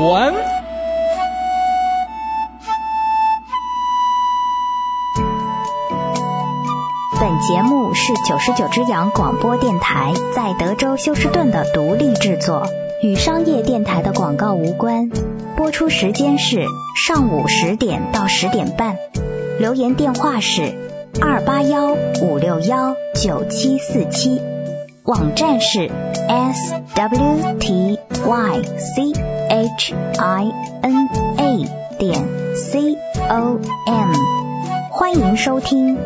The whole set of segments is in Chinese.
文。 本节目是99只羊广播电台在德州休斯顿的独立制作，与商业电台的广告无关。播出时间是上午10点到10点半。留言电话是281-561-9747。网站是 swtychina.com。欢迎收听。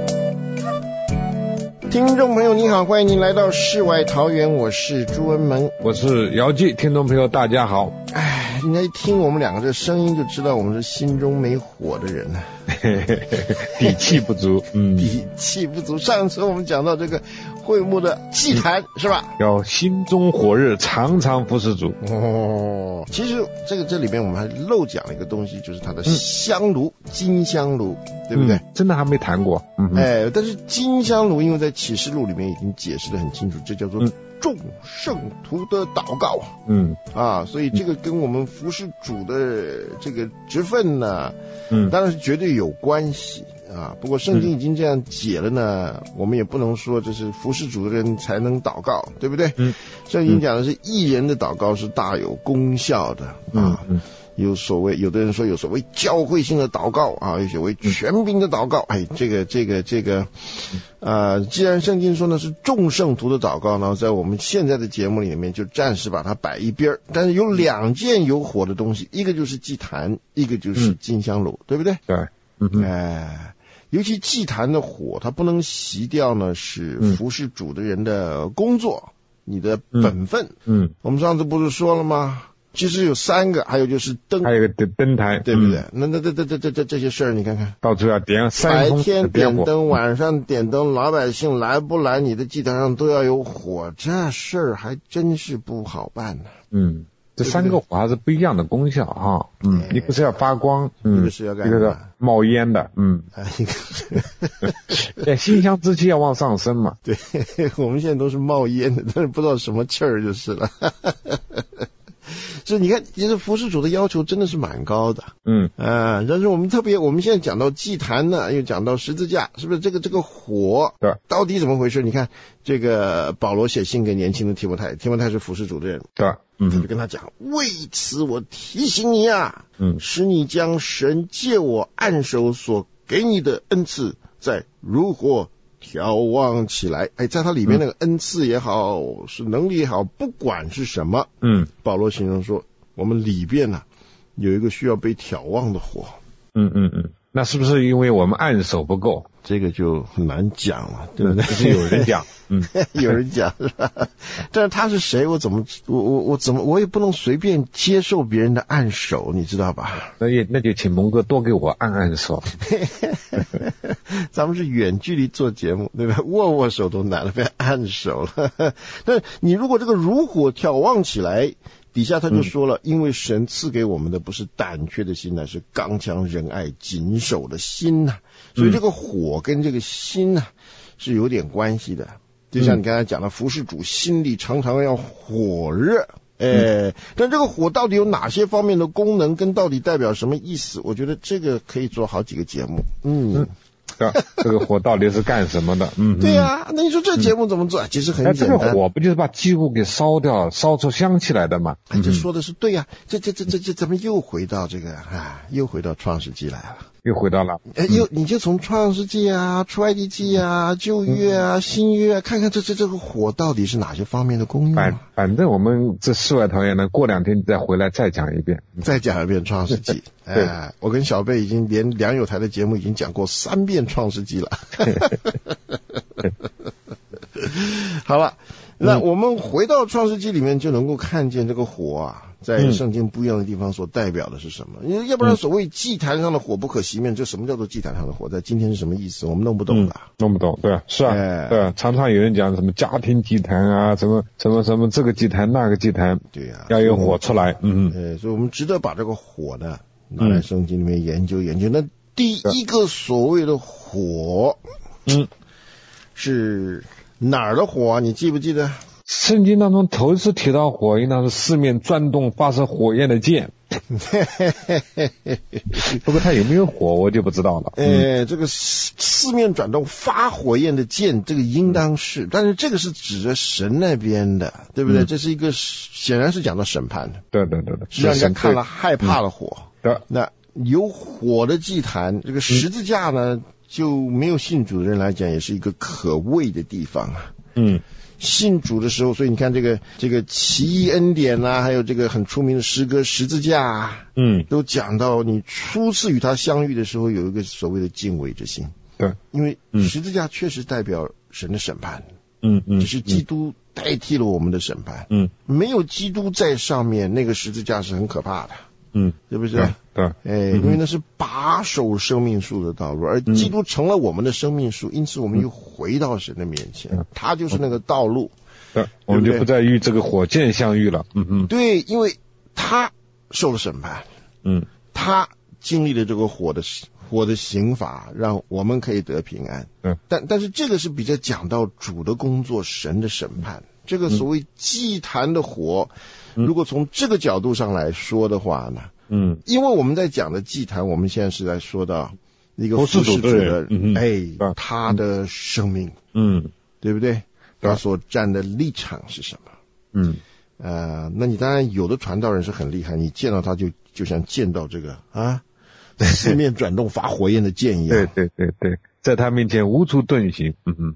听众朋友你好，欢迎您来到世外桃源，我是朱文门， 我是姚记。听众朋友大家好。 人家一听我们两个这声音就知道我们是心中没火的人呢， 底气不足。 底气不足。上次我们讲到这个会幕的祭坛是吧？ 要心中火热，常常服侍主。 其实这里边我们还漏讲了一个东西，就是它的香炉，金香炉，对不对？ 真的还没谈过。 但是金香炉因为在启示录里面已经解释得很清楚，这叫做众圣徒的祷告。所以这个跟我们服侍主的这个职分呢，当然是绝对有关系啊。不过圣经已经这样解了呢，我们也不能说这是服侍主的人才能祷告，对不对？圣经讲的是义人的祷告是大有功效的啊。有的人说有所谓教会性的祷告啊，有所谓全兵的祷告。这个既然圣经说呢是众圣徒的祷告呢，在我们现在的节目里面就暂时把它摆一边。但是有两件有火的东西，一个就是祭坛，一个就是金香炉，对不对？ 对。 尤其祭坛的火，它不能熄掉呢是服侍主的人的工作，你的本分。我们上次不是说了吗？其实有3个，还有就是灯， 还有一个灯台， 对不对？那这些事儿，你看看， 到处要点白天点灯，晚上点灯，老百姓来不来，你的祭坛上都要有火，这事儿还真是不好办呢。 这3个火还是不一样的功效哈。一个是要发光， 一个是要干什么？ 一个是冒烟的， 一个是馨香之气要往上升嘛。 对，我们现在都是冒烟的，但是不知道什么气儿就是了。这你看，其实服侍主的要求真的是蛮高的。但是我们现在讲到祭坛呢，又讲到十字架，是不是这个火到底怎么回事？你看这个保罗写信给年轻的提摩太是服侍主的人， 对， 就跟他讲，为此我提醒你啊，使你将神借我按手所给你的恩赐再如火眺望起来。在它里面那个恩赐也好，是能力也好，不管是什么，保罗形容说我们里边呢有一个需要被眺望的火。 那是不是因为我们按手不够？ 这个就很难讲了，对不对？ 就是有人讲， 有人讲是吧？但是他是谁？我也不能随便接受别人的按手，你知道吧？ 那就请蒙哥多给我按手。 咱们是远距离做节目，对吧？握手都难了，别按手了。但你如果这个如火眺望起来，底下他就说了，因为神赐给我们的不是胆怯的心，乃是刚强仁爱谨守的心呐。所以这个火跟这个心呐是有点关系的。就像你刚才讲的，服侍主心里常常要火热。但这个火到底有哪些方面的功能，跟到底代表什么意思？我觉得这个可以做好几个节目。 这个火到底是干什么的？ 对呀，那你说这节目怎么做？其实很简单。 这个火不就是把鸡骨给烧掉，烧出香气来的吗？ 这说的是对呀。这咱们又回到这个又回到创世纪来了。 又回到了， 你就从创世纪啊、出埃及记啊、旧约啊、新约啊，看看这个火到底是哪些方面的功用。 反正我们这世外桃源呢，过2天你再回来再讲一遍创世纪。我跟小贝已经连良友台的节目已经讲过3遍创世纪了。好了，那我们回到创世纪里面就能够看见这个火啊，在圣经不一样的地方所代表的是什么？要不然所谓祭坛上的火不可熄灭，这什么叫做祭坛上的火？在今天是什么意思？我们弄不懂的。 弄不懂，对啊，是啊，对啊，常常有人讲什么家庭祭坛啊，什么这个祭坛那个祭坛， 对啊， 要有火出来。 所以我们值得把这个火呢拿来圣经里面研究研究。那第一个所谓的火，是哪儿的火啊？你记不记得？ 圣经当中头一次提到火，应当是四面转动发射火焰的剑。 不过它有没有火我就不知道了。 这个四面转动发火焰的剑，这个应当是，但是这个是指着神那边的，对不对？这是一个显然是讲到审判的。 对， 是让人家看了害怕了火。 对， 那有火的祭坛，这个十字架呢，就没有信主的人来讲，也是一个可畏的地方啊。信主的时候，所以你看这个奇异恩典啊，还有这个很出名的诗歌十字架啊，都讲到你初次与他相遇的时候，有一个所谓的敬畏之心。 对， 因为十字架确实代表神的审判。只是基督代替了我们的审判。没有基督在上面，那个十字架是很可怕的。是不是？ 对， 因为那是把守生命树的道路，而基督成了我们的生命树，因此我们又回到神的面前，他就是那个道路。 对，我们就不再与这个火箭相遇了。 对，因为他受了审判。他经历了这个火的刑罚，让我们可以得平安。但是这个是比较讲到主的工作，神的审判。这个所谓祭坛的火，如果从这个角度上来说的话呢，因为我们在讲的祭坛，我们现在是在说到一个服侍主的人，他的生命，对不对？他所站的立场是什么？那你当然有的传道人是很厉害，你见到他就像见到这个四面转动发火焰的剑一样。 对，在他面前无处遁形。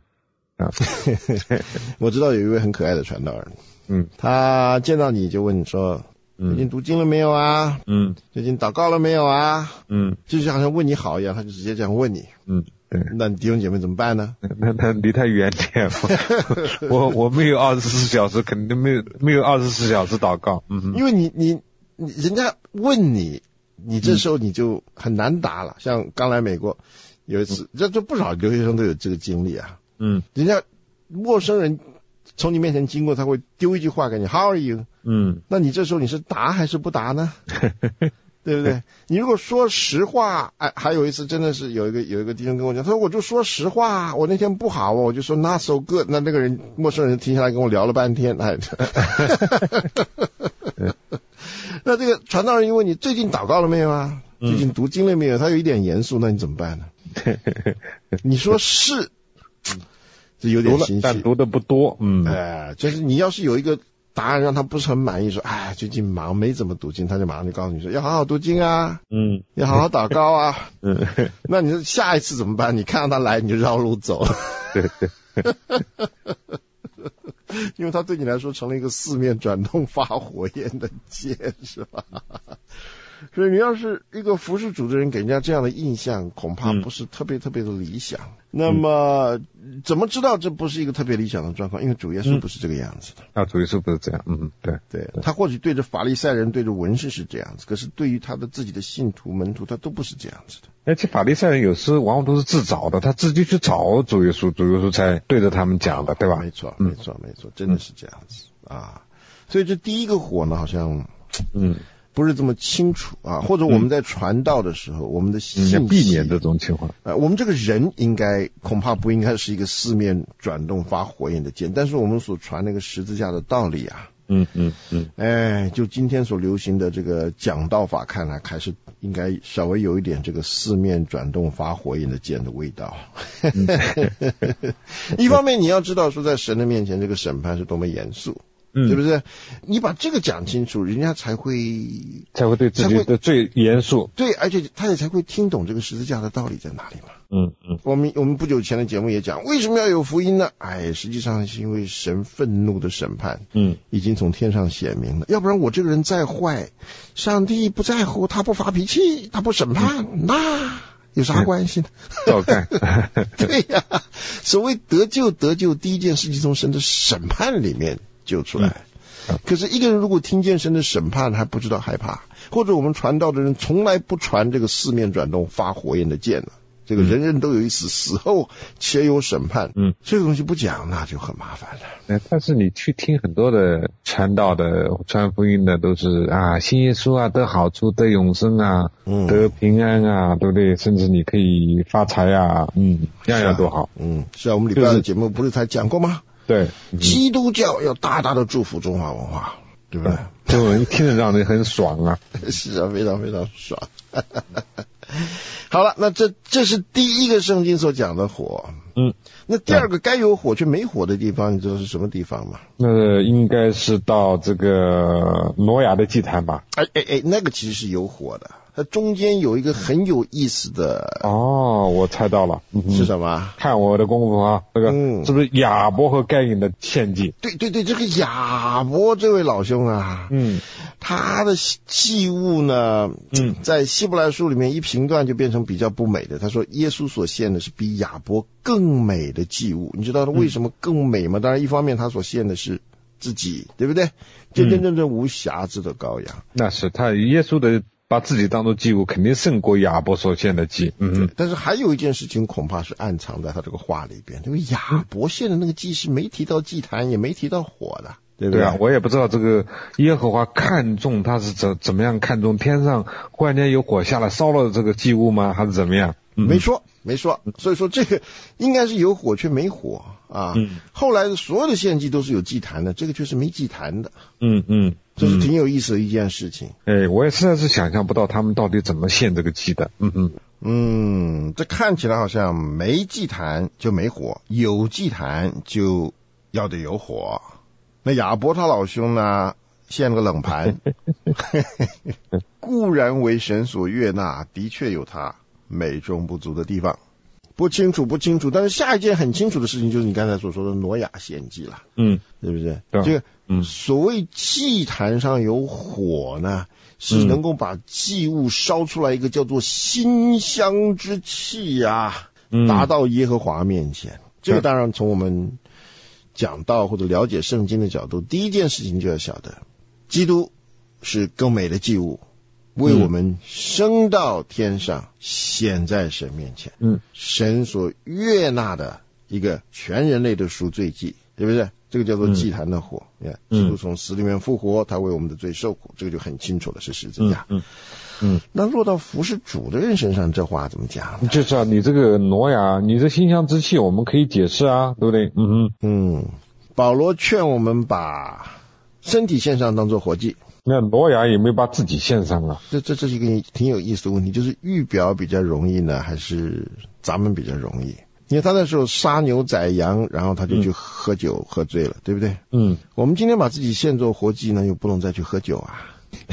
我知道有一位很可爱的传道人，他见到你就问你说，最近读经了没有啊？最近祷告了没有啊？就是好像问你好一样，他就直接这样问你。对，那你弟兄姐妹怎么办呢？ 那他离他远点。我没有24小时，肯定没有24小时祷告。 因为你人家问你这时候你就很难答了。像刚来美国有一次，这不少留学生都有这个经历啊。人家陌生人从你面前经过，他会丢一句话给你 How are you？ 那你这时候你是答还是不答呢？对不对？你如果说实话，还有一次真的是有一个弟兄跟我讲，他说我就说实话，我那天不好，我就说 not so good。那个人陌生人停下来跟我聊了半天，那这个传道人因为你最近祷告了没有啊？最近读经了没有？他有一点严肃，那你怎么办呢？你说是。这有点心虚， 但读的不多。 就是你要是有一个答案让他不是很满意，说最近忙没怎么读经，他就马上就告诉你说要好好读经啊，要好好祷告啊。那你说下一次怎么办？你看到他来你就绕路走了。对。因为他对你来说成了一个四面转动发火焰的剑，是吧？所以你要是一个服侍主的人，给人家这样的印象恐怕不是特别特别的理想。那么怎么知道这不是一个特别理想的状况？因为主耶稣不是这个样子的。 主耶稣不是这样。对， 他或许对着法利赛人对着文士是这样子，可是对于他的自己的信徒门徒他都不是这样子的。 而且法利赛人有时往往都是自找的，他自己去找主耶稣，主耶稣才对着他们讲的，对吧？ 没错，真的是这样子啊。所以这第一个火呢，好像不是这么清楚啊，或者我们在传道的时候，我们的信息避免这种情况。 我们这个人恐怕不应该是一个四面转动发火焰的剑，但是我们所传那个十字架的道理啊，就今天所流行的这个讲道法看来，还是应该稍微有一点这个四面转动发火焰的剑的味道。一方面你要知道说，在神的面前，这个审判是多么严肃。对不对？你把这个讲清楚，人家才会对自己的最严肃。 对，而且他也才会听懂这个十字架的道理在哪里嘛。我们不久前的节目也讲，为什么要有福音呢？实际上是因为神愤怒的审判，已经从天上显明了。要不然我这个人再坏，上帝不在乎，他不发脾气，他不审判，那有啥关系呢？ 照干。 对呀，所谓得救，第一件事情从神的审判里面救出来。可是一个人如果听见神的审判还不知道害怕，或者我们传道的人从来不传这个四面转动发火焰的剑，这个人人都有一死，死后且有审判，这个东西不讲那就很麻烦了。 但是你去听很多的传道的传福音的都是信耶稣啊，得好处，得永生啊，得平安啊，对不对？甚至你可以发财啊，样样都好。 是啊，我们礼拜的节目不是才讲过吗？ 对， 基督教要大大的祝福中华文化， 对不对？ 这种一听着让人很爽啊。 是啊，非常非常爽。好了，那这是第一个圣经所讲的火。那第二个该有火却没火的地方，你知道是什么地方吗？ 那应该是到这个挪亚的祭坛吧？ 那个其实是有火的。它中间有一个很有意思的我猜到了， 是什么？ 看我的功夫啊，这个是不是亚伯和该隐的献祭？ 对，这个亚伯这位老兄啊，他的祭物呢，在希伯来书里面一评断就变成比较不美的。他说耶稣所献的是比亚伯更美的祭物，你知道他为什么更美吗？当然一方面他所献的是自己，对不对？真真正正无瑕疵的羔羊。 那是他耶稣的把自己当作祭物，肯定胜过亚伯所献的祭。 但是还有一件事情恐怕是暗藏在他这个话里边，因为亚伯献的那个祭是没提到祭坛，也没提到火的，对不对？ 对啊，我也不知道这个耶和华看重他是怎么样看重，天上忽然间有火下来烧了这个祭物吗？还是怎么样？ 没说，所以说这个应该是有火却没火啊。后来的所有的献祭都是有祭坛的，这个却是没祭坛的。这是挺有意思的一件事情。 我也实在是想象不到他们到底怎么献这个祭的。 这看起来好像没祭坛就没火，有祭坛就要得有火。那亚伯他老兄呢，献了个冷盘，固然为神所悦纳，的确有他美中不足的地方。不清楚，但是下一件很清楚的事情就是你刚才所说的挪亚献祭了，对不对？这个所谓祭坛上有火呢，是能够把祭物烧出来一个叫做馨香之气啊，达到耶和华面前。这个当然从我们讲到或者了解圣经的角度，第一件事情就要晓得，基督是更美的祭物，为我们升到天上，显在神面前。神所悦纳的一个全人类的赎罪祭，对不对？这个叫做祭坛的火。基督从死里面复活，他为我们的罪受苦，这个就很清楚了，是十字架。那落到服侍主的人身上，这话怎么讲呢？ 就是啊，你这个挪亚，你这馨香之气，我们可以解释啊，对不对？ 保罗劝我们把身体献上当作活祭。 那挪亚也没把自己献上啊。 这是一个挺有意思的问题，就是预表比较容易呢，还是咱们比较容易？因为他那时候杀牛宰羊，然后他就去喝酒喝醉了，对不对？我们今天把自己献作活祭呢，又不能再去喝酒啊。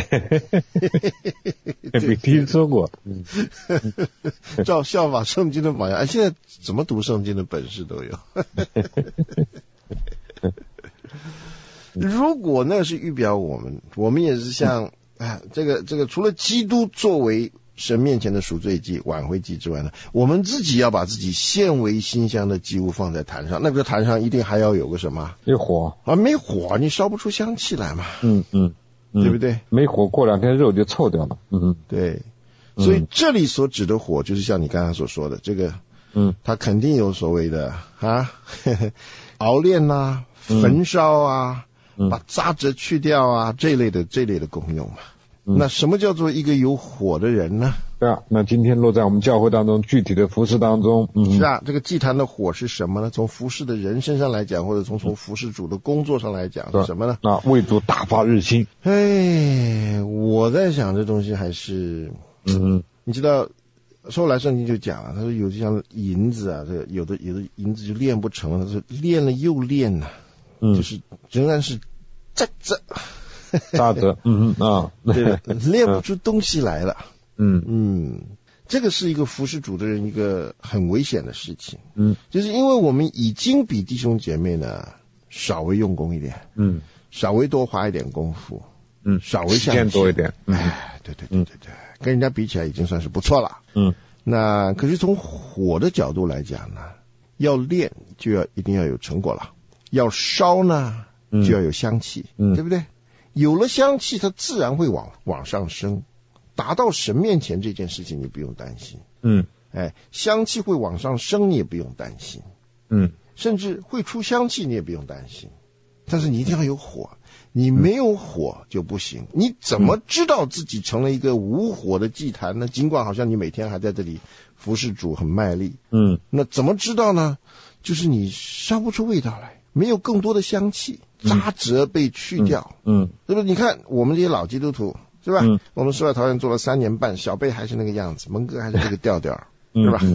没听说过。 照效法圣经的榜样，现在怎么读圣经的本事都有。如果那是预表我们也是像这个除了基督作为神面前的赎罪祭、挽回祭之外呢，我们自己要把自己献为馨香的祭物放在坛上，那个坛上一定还要有个什么？有火啊，没火你烧不出香气来嘛。对不对？ 没火过2天肉就臭掉了。 对。所以这里所指的火，就是像你刚才所说的这个，它肯定有所谓的熬炼啊、焚烧啊、把渣滓去掉啊，这类的功用嘛。那什么叫做一个有火的人呢？ 对啊，那今天落在我们教会当中具体的服事当中， 是啊，这个祭坛的火是什么呢？从服事的人身上来讲，或者从服事主的工作上来讲，是什么呢？ 为主大发热心。 我在想这东西还是，你知道，后来圣经就讲了，他说有这像银子啊，这个有的银子就炼不成了，他说炼了又炼呐，就是仍然是渣子， 对的，炼不出东西来了。这个是一个服侍主的人一个很危险的事情。就是因为我们已经比弟兄姐妹呢稍微用功一点，稍微多花一点功夫，稍微时间多一点。 对，跟人家比起来已经算是不错了。那可是从火的角度来讲呢，要炼就一定要有成果了，要烧呢就要有香气，对不对？有了香气，它自然会往上升，达到神面前这件事情你不用担心。香气会往上升，你也不用担心。甚至会出香气，你也不用担心。但是你一定要有火，你没有火就不行。你怎么知道自己成了一个无火的祭坛呢？尽管好像你每天还在这里服侍主很卖力，那怎么知道呢？就是你烧不出味道来， 没有更多的香气，渣辙被去掉。是不是？你看我们这些老基督徒，是吧？我们世外桃源做了3年半，小贝还是那个样子，蒙哥还是这个调调，是吧？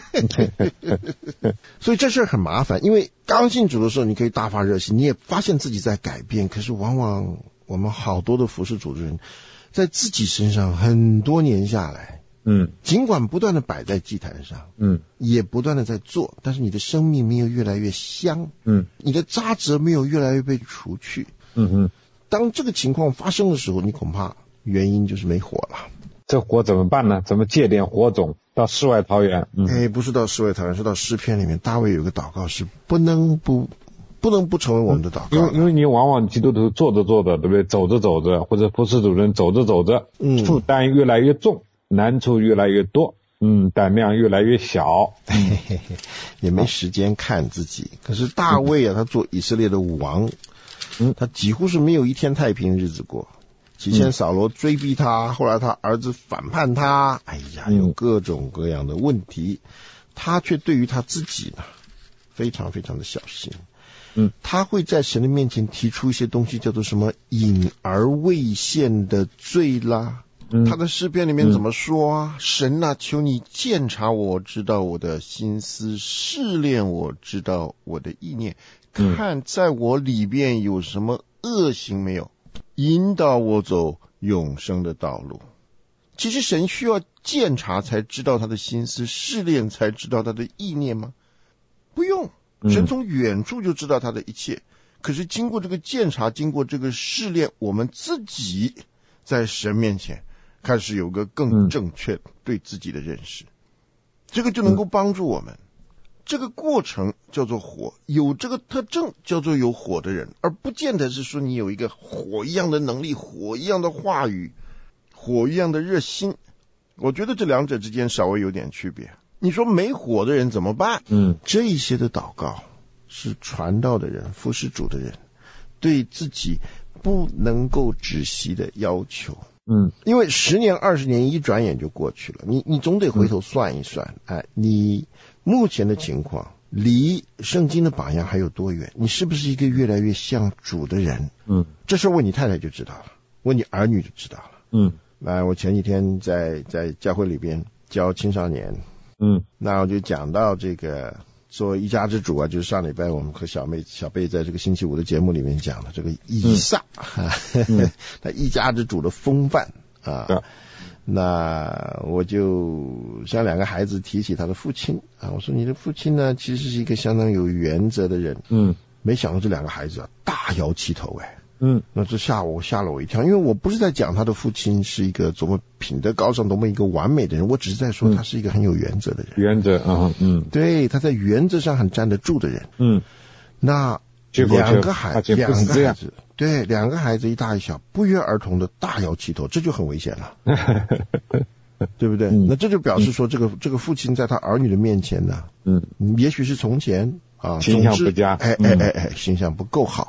所以这事很麻烦，因为刚信主的时候你可以大发热心，你也发现自己在改变，可是往往我们好多的服侍主的人在自己身上很多年下来，尽管不断的摆在祭坛上，也不断的在做，但是你的生命没有越来越香，你的渣辙没有越来越被除去，当这个情况发生的时候，你恐怕原因就是没火了。 这火怎么办呢？怎么借点火种到世外桃源？ 不是到世外桃源，是到诗篇里面，大卫有个祷告是不能不成为我们的祷告。 因为你往往基督徒做着，对不对？走着，或者服侍主人走着，负担越来越重，难处越来越多，胆量越来越小， 也没时间看自己。可是大卫啊，他做以色列的王，他几乎是没有一天太平日子过。起先扫罗追逼他，后来他儿子反叛他，有各种各样的问题，他却对于他自己呢，非常非常的小心。他会在神的面前提出一些东西，叫做什么隐而未现的罪啦。他的诗篇里面怎么说啊？神啊，求你鉴察我，知道我的心思，试炼我，知道我的意念，看在我里边有什么恶行没有，引导我走永生的道路。其实神需要鉴察才知道他的心思，试炼才知道他的意念吗？不用，神从远处就知道他的一切。可是经过这个鉴察，经过这个试炼，我们自己在神面前开始有个更正确对自己的认识，这个就能够帮助我们。这个过程叫做火，有这个特征叫做有火的人，而不见得是说你有一个火一样的能力，火一样的话语，火一样的热心。我觉得这两者之间稍微有点区别。你说没火的人怎么办？这一些的祷告是传道的人、服侍主的人对自己不能够止息的要求。因为10年20年一转眼就过去了，你总得回头算一算，你目前的情况离圣经的榜样还有多远？你是不是一个越来越像主的人？这事问你太太就知道了，问你儿女就知道了。我前几天在教会里边教青少年，那我就讲到这个做一家之主啊，就是上礼拜我们和小贝在这个星期五的节目里面讲的这个以撒，他一家之主的风范啊。那我就向2个孩子提起他的父亲啊，我说你的父亲呢，其实是一个相当有原则的人。没想到这2个孩子啊，大摇其头那这吓了我一跳，因为我不是在讲他的父亲是一个多么品德高尚、多么一个完美的人，我只是在说他是一个很有原则的人。 原则对，他在原则上很站得住的人。那2个孩子，对，2个孩子一大一小，不约而同的大摇其头，这就很危险了，对不对？那这就表示说，这个父亲在他儿女的面前呢，也许是从前啊， 形象不佳， 形象不够好。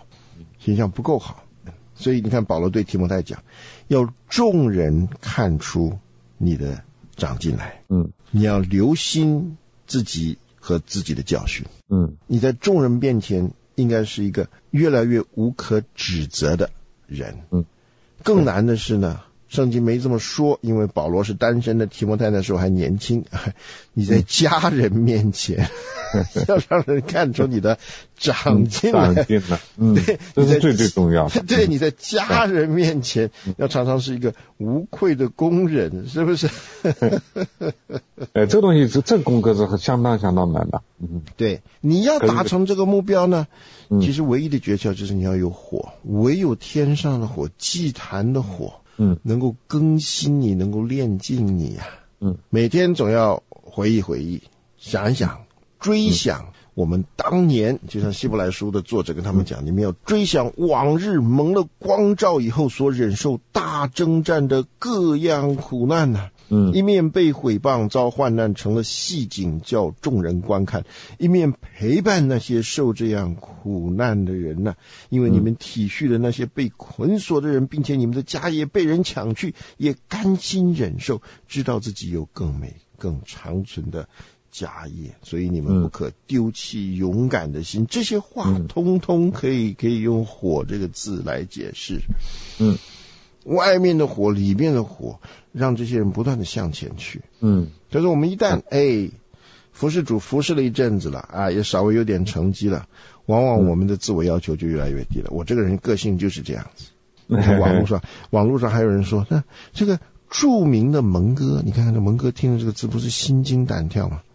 所以你看保罗对提摩太讲，要众人看出你的长进来，你要留心自己和自己的教训，你在众人面前应该是一个越来越无可指责的人。更难的是呢，圣经没这么说，因为保罗是单身的，提摩太那时候还年轻，你在家人面前要让人看出你的长进来， 对，这是最重要的。 对，你在家人面前要常常是一个无愧的工人，是不是？ 这个东西这功课是相当难的。 对，你要达成这个目标呢，其实唯一的诀窍就是你要有火，唯有天上的火，祭坛的火，能够更新你，能够炼净你啊。每天总要回忆，想一想，追想我们当年，就像希伯来书的作者跟他们讲，你们要追想往日蒙了光照以后所忍受大征战的各样苦难啊。一面被毁谤遭患难成了戏景叫众人观看，一面陪伴那些受这样苦难的人啊，因为你们体恤了那些被捆锁的人，并且你们的家业被人抢去，也甘心忍受，知道自己有更美更长存的家业，所以你们不可丢弃勇敢的心。这些话通通可以用火这个字来解释。外面的火，里面的火，让这些人不断的向前去。所以说我们一旦服侍主服侍了一阵子了啊，也稍微有点成绩了，往往我们的自我要求就越来越低了。我这个人个性就是这样子。网络上还有人说，那这个著名的蒙哥，你看看这蒙哥听的这个字不是心惊胆跳吗？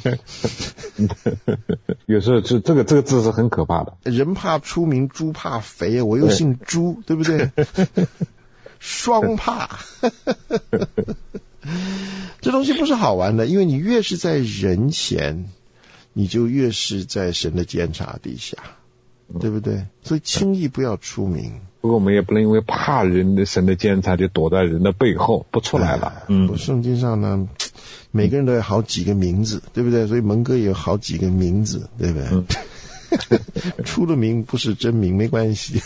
有时候这个字是很可怕的。 人怕出名，猪怕肥，我又姓朱，对不对？双怕。这东西不是好玩的，因为你越是在人前，你就越是在神的监察底下，对不对？所以轻易不要出名。 不过我们也不能因为怕人的神的监察就躲在人的背后不出来了。 圣经上呢，每个人都有好几个名字，对不对？所以蒙哥也有好几个名字，对不对？出了名不是真名没关系。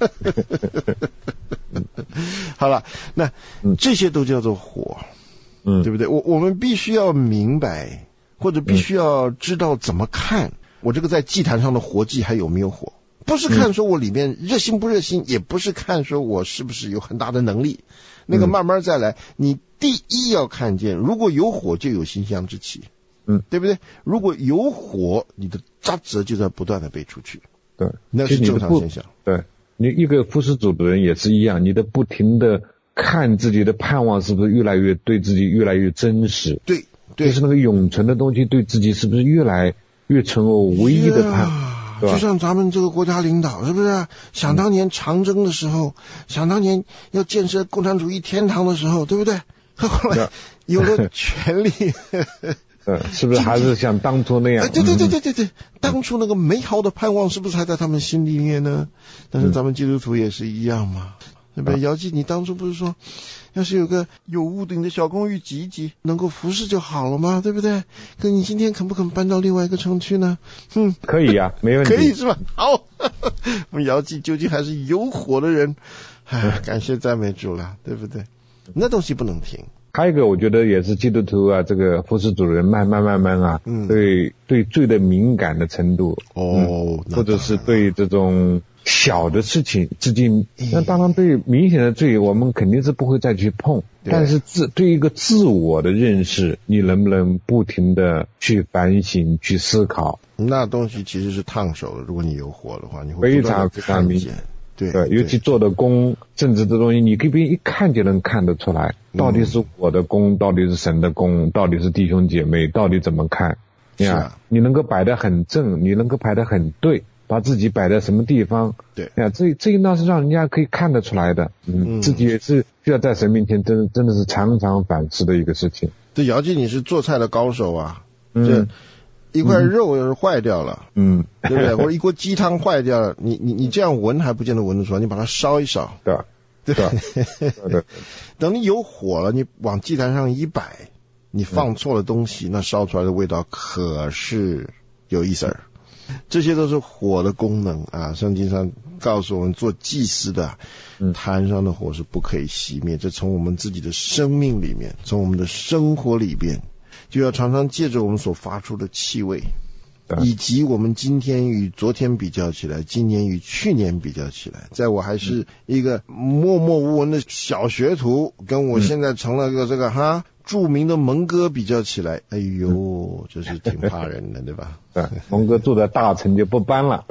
好了，那这些都叫做火，对不对？我们必须要明白，或者必须要知道怎么看我这个在祭坛上的活祭还有没有火。不是看说我里面热心不热心，也不是看说我是不是有很大的能力，那个慢慢再来。你第一要看见，如果有火就有馨香之气，对不对？如果有火，你的渣子就在不断的被出去， 对， 那是正常现象。 对，你一个服侍主的人也是一样，你的不停的看自己的盼望是不是越来越对自己越来越真实， 对， 就是那个永存的东西对自己是不是越来越成为唯一的盼望。 就像咱们这个国家领导是不是想当年长征的时候，想当年要建设共产主义天堂的时候，对不对？后来有了权力是不是还是像当初那样？ 对，当初那个美好的盼望是不是还在他们心里面呢？但是咱们基督徒也是一样嘛，对不对？姚记，你当初不是说要是有个有屋顶的小公寓挤一挤，能够服侍就好了嘛，对不对？可你今天肯不肯搬到另外一个城区呢？ 可以呀，没问题。 可以是吧？好，我们姚记究竟还是有火的人，感谢赞美主了，对不对？那东西不能停。 还有一个，我觉得也是基督徒啊，这个服侍主人慢慢啊，对罪的敏感的程度，或者是对这种小的事情自己，那当然对明显的罪我们肯定是不会再去碰，但是对一个自我的认识，你能不能不停的去反省去思考？ 那东西其实是烫手的，如果你有火的话，你会非常非常明显。对，尤其做的工，甚至这东西，你可以一看就能看得出来，到底是我的工，到底是神的工，到底是弟兄姐妹，到底怎么看？你能够摆得很正，你能够摆得很对，把自己摆在什么地方？ 对， 这一那是让人家可以看得出来的。自己也是需要在神面前真的是常常反思的一个事情。 这姚记，你是做菜的高手啊，这一块肉要是坏掉了，对不对？或者一锅鸡汤坏掉了，你这样闻还不见得闻得出来，你把它烧一烧，对，等你有火了，你往祭坛上一摆，你放错了东西，那烧出来的味道可是有意思儿。这些都是火的功能啊！圣经上告诉我们，做祭司的坛上的火是不可以熄灭，这从我们自己的生命里面，从我们的生活里边，就要常常借着我们所发出的气味，以及我们今天与昨天比较起来，今年与去年比较起来，在我还是一个默默无闻的小学徒，跟我现在成了个这个著名的蒙哥比较起来，哎呦，这是挺怕人的，对吧？ 蒙哥住在大城就不搬了，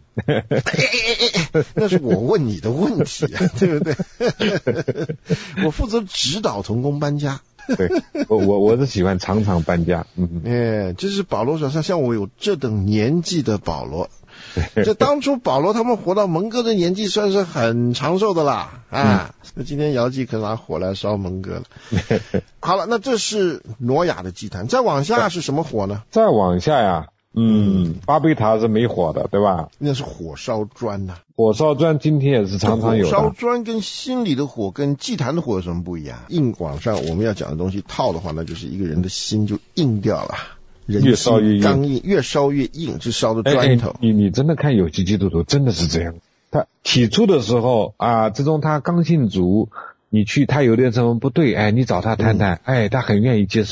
那是我问你的问题啊，对不对？我负责指导同工搬家。 对，我是喜欢常常搬家。 这是保罗手上，像我有这等年纪的保罗。这当初保罗他们活到蒙哥的年纪，算是很长寿的啦那今天姚记可拿火来烧蒙哥了。好了，那这是挪亚的祭坛，再往下是什么火呢？ 再往下呀，巴别塔是没火的，对吧？ 那是火烧砖火烧砖今天也是常常有的。 火烧砖跟心里的火跟祭坛的火有什么不一样？硬往上我们要讲的东西套的话，那就是一个人的心就硬掉了。 越烧越硬， 刚硬，越烧越硬，是烧的砖头。 你真的看有些基督徒真的是这样，他起初的时候这种他刚信主，你去他有点什么不对，你找他谈谈，他很愿意接受。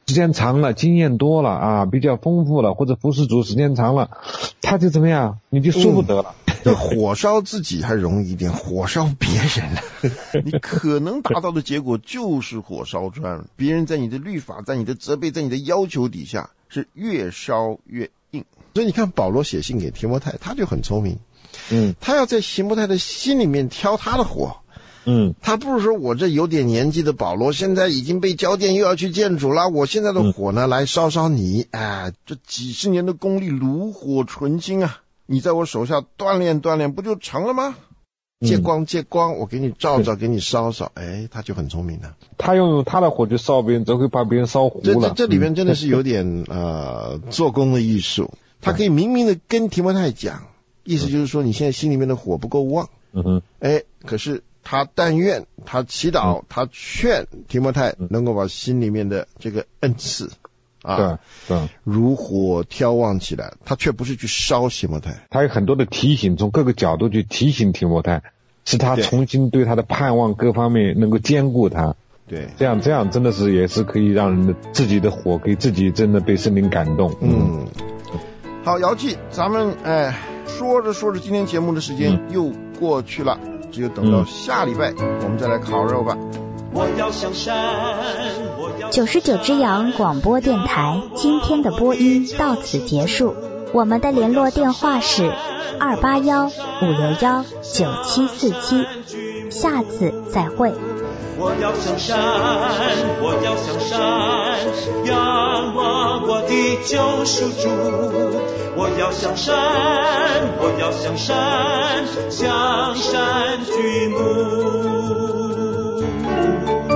时间长了，经验多了啊，比较丰富了，或者服侍主时间长了，他就怎么样，你就说不得了。 这火烧自己还容易一点，火烧别人你可能达到的结果就是火烧砖，别人在你的律法，在你的责备，在你的要求底下是越烧越硬。所以你看保罗写信给提摩太，他就很聪明，他要在提摩太的心里面挑他的火，他不是说我这有点年纪的保罗现在已经被交电又要去见主了，我现在的火呢来烧烧你，这几十年的功力炉火纯青啊，你在我手下锻炼锻炼不就成了吗？借光，我给你照照，给你烧烧，他就很聪明了。 他用他的火去烧别人，则会把别人烧糊了。 这里面真的是有点做工的艺术。他可以明明的跟提摩太讲，意思就是说你现在心里面的火不够旺。可是他但愿他祈祷，他劝提摩太能够把心里面的这个恩赐对，如火挑旺起来，他却不是去烧提摩太， 他有很多的提醒，从各个角度去提醒提摩太，使他重新对他的盼望各方面能够兼顾他。 对， 这样真的是也是可以让人的自己的火给自己真的被圣灵感动。 好，姚记，咱们说着今天节目的时间又过去了，只有等到下礼拜我们再来烤肉吧。 99只羊广播电台今天的播音到此结束，我们的联络电话是281-561-9747，下次再会。 我要向山，仰望我的救赎主。我要向山，向山举目。